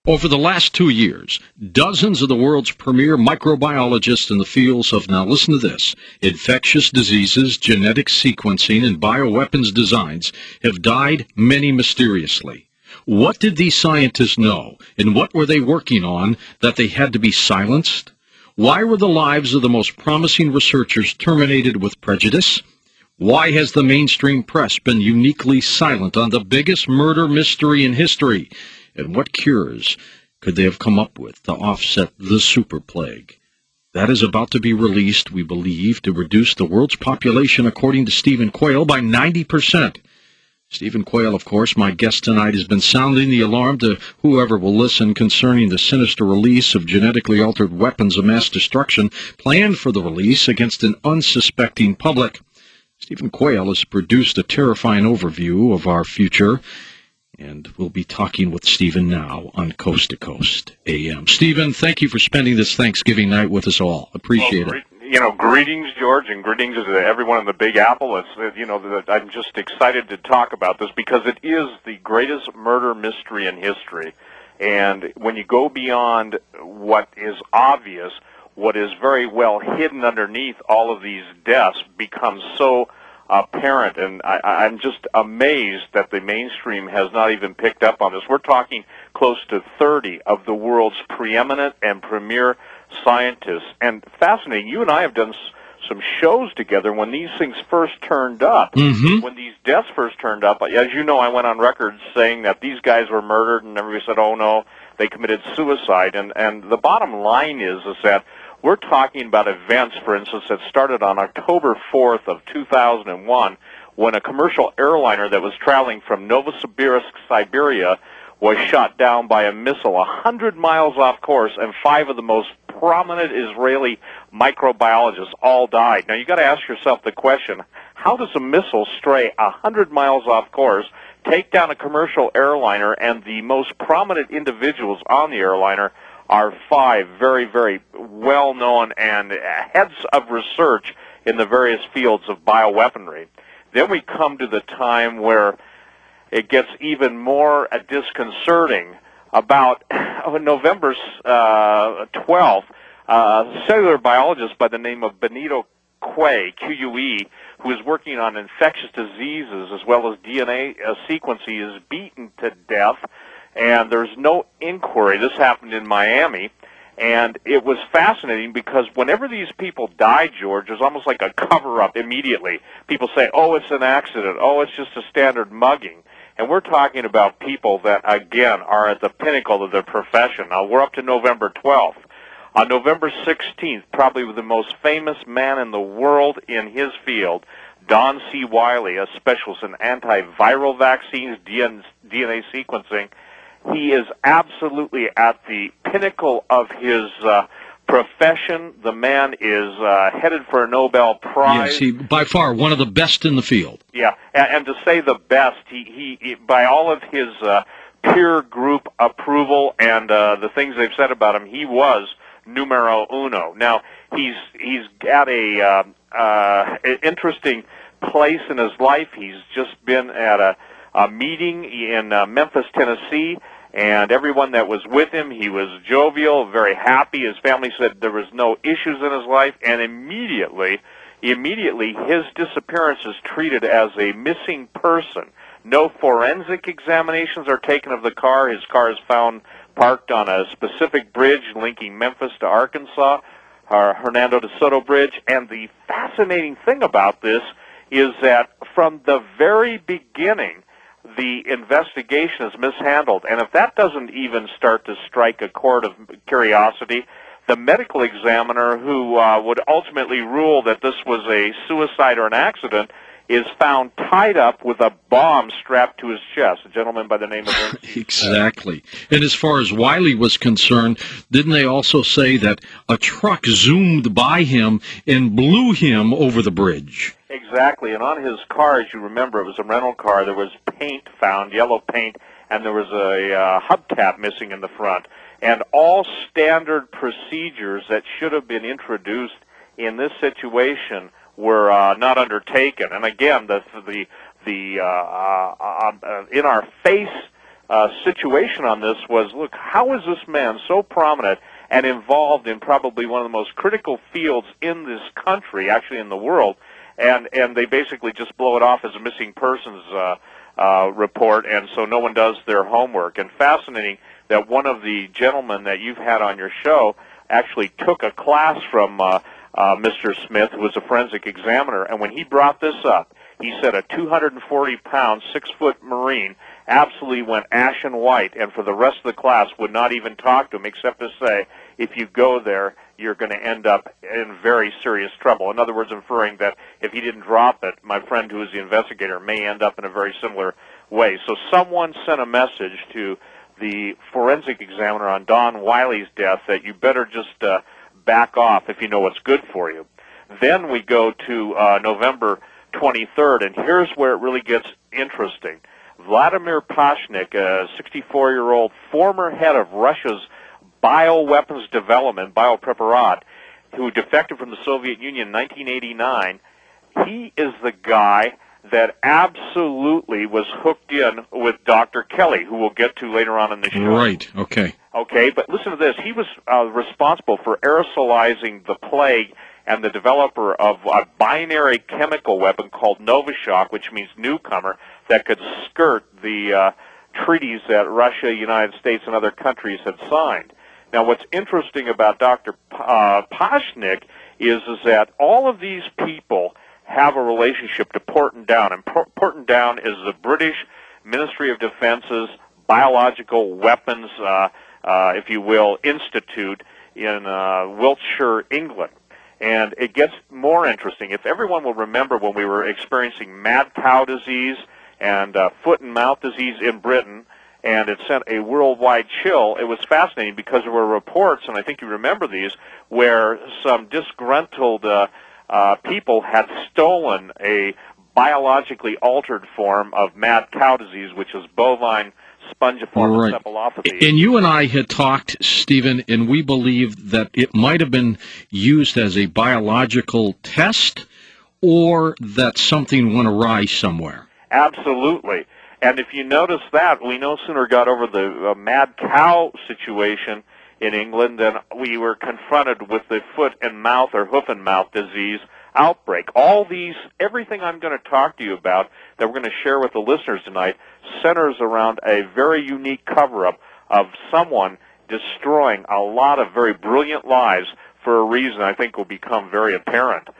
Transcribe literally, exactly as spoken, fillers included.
Over the last two years, dozens of the world's premier microbiologists in the fields of, now listen to this, infectious diseases, genetic sequencing, and bioweapons designs have died, many mysteriously. What did these scientists know, and what were they working on that they had to be silenced? Why were the lives of the most promising researchers terminated with prejudice? Why has the mainstream press been uniquely silent on the biggest murder mystery in history? And what cures could they have come up with to offset the super plague? That is about to be released, we believe, to reduce the world's population, according to Stephen Quayle, by ninety percent. Stephen Quayle, of course, my guest tonight, has been sounding the alarm to whoever will listen concerning the sinister release of genetically altered weapons of mass destruction planned for the release against an unsuspecting public. Stephen Quayle has produced a terrifying overview of our future, and we'll be talking with Stephen now on Coast to Coast A M. Stephen, thank you for spending this Thanksgiving night with us all. Appreciate well, it. You know, greetings, George, and greetings to everyone in the Big Apple. It's, you know, I'm just excited to talk about this because it is the greatest murder mystery in history. And when you go beyond what is obvious, what is very well hidden underneath all of these deaths becomes so apparent, and I, I'm just amazed that the mainstream has not even picked up on this. We're talking close to thirty of the world's preeminent and premier scientists, and fascinating, you and I have done s- some shows together when these things first turned up. Mm-hmm. When these deaths first turned up, as you know, I went on record saying that these guys were murdered, and everybody said, oh no, they committed suicide, and, and the bottom line is, is that we're talking about events, for instance, that started on October fourth of two thousand one when a commercial airliner that was traveling from Novosibirsk, Siberia, was shot down by a missile one hundred miles off course, and five of the most prominent Israeli microbiologists all died. Now, you've got to ask yourself the question, how does a missile stray one hundred miles off course, take down a commercial airliner, and the most prominent individuals on the airliner are five very, very well-known and heads of research in the various fields of bioweaponry? Then we come to the time where it gets even more uh, disconcerting. About November uh, twelfth, uh, a cellular biologist by the name of Benito Quay, Q U E, who is working on infectious diseases as well as D N A uh, sequencing, is beaten to death. And there's no inquiry. This happened in Miami, and it was fascinating because whenever these people died, George, there's almost like a cover-up immediately. People say, oh, it's an accident. Oh, it's just a standard mugging. And we're talking about people that, again, are at the pinnacle of their profession. Now, we're up to November twelfth. On November sixteenth, probably the most famous man in the world in his field, Don C. Wiley, a specialist in antiviral vaccines, D N A sequencing, he is absolutely at the pinnacle of his uh, profession. The man is uh, headed for a Nobel Prize. Yes, he, by far, one of the best in the field. Yeah, and, and to say the best, he, he, he by all of his uh, peer group approval and uh, the things they've said about him, he was numero uno. Now, he's he's got a uh, uh, interesting place in his life. He's just been at a, a meeting in uh, Memphis, Tennessee, and everyone that was with him, he was jovial, very happy. His family said there was no issues in his life, and immediately, immediately his disappearance is treated as a missing person. No forensic examinations are taken of the car. His car is found parked on a specific bridge linking Memphis to Arkansas, uh, Hernando de Soto Bridge. And the fascinating thing about this is that from the very beginning, the investigation is mishandled. And if that doesn't even start to strike a chord of curiosity, the medical examiner who uh, would ultimately rule that this was a suicide or an accident is found tied up with a bomb strapped to his chest, a gentleman by the name of... Exactly. And as far as Wiley was concerned, didn't they also say that a truck zoomed by him and blew him over the bridge? Exactly. And on his car, as you remember, it was a rental car, there was paint found, yellow paint, and there was a uh, hubcap missing in the front. And all standard procedures that should have been introduced in this situation were uh, not undertaken. And again, the the the uh, uh, uh, in our face uh, situation on this was, look, how is this man so prominent and involved in probably one of the most critical fields in this country, actually in the world, and and they basically just blow it off as a missing persons uh, uh, report, and so no one does their homework. And fascinating that one of the gentlemen that you've had on your show actually took a class from uh, uh, Mister Smith, who was a forensic examiner, and when he brought this up, he said a two hundred forty pound, six-foot Marine absolutely went ashen white, and for the rest of the class would not even talk to him except to say, if you go there, you're going to end up in very serious trouble. In other words, inferring that if he didn't drop it, my friend who is the investigator may end up in a very similar way. So someone sent a message to the forensic examiner on Don Wiley's death that you better just uh, back off if you know what's good for you. Then we go to uh, November twenty-third, and here's where it really gets interesting. Vladimir Pashnik, a sixty-four-year-old former head of Russia's bioweapons development, Biopreparat, who defected from the Soviet Union in nineteen eighty-nine, he is the guy that absolutely was hooked in with Doctor Kelly, who we'll get to later on in the show. Right, okay. Okay, but listen to this. He was uh, responsible for aerosolizing the plague and the developer of a binary chemical weapon called Novichok, which means newcomer, that could skirt the uh, treaties that Russia, United States, and other countries had signed. Now, what's interesting about Doctor P- uh, Pashnik is, is that all of these people have a relationship to Porton Down, and P- Porton Down is the British Ministry of Defense's biological weapons, uh, uh, if you will, institute in uh, Wiltshire, England. And it gets more interesting. If everyone will remember when we were experiencing mad cow disease and uh, foot and mouth disease in Britain, and it sent a worldwide chill, it was fascinating because there were reports, and I think you remember these, where some disgruntled uh, uh, people had stolen a biologically altered form of mad cow disease, which is bovine spongiform right. encephalopathy. And you and I had talked, Stephen, and we believed that it might have been used as a biological test, or that something went awry somewhere. Absolutely. And if you notice that, we no sooner got over the uh, mad cow situation in England than we were confronted with the foot and mouth or hoof and mouth disease outbreak. All these, everything I'm going to talk to you about that we're going to share with the listeners tonight centers around a very unique cover-up of someone destroying a lot of very brilliant lives for a reason I think will become very apparent.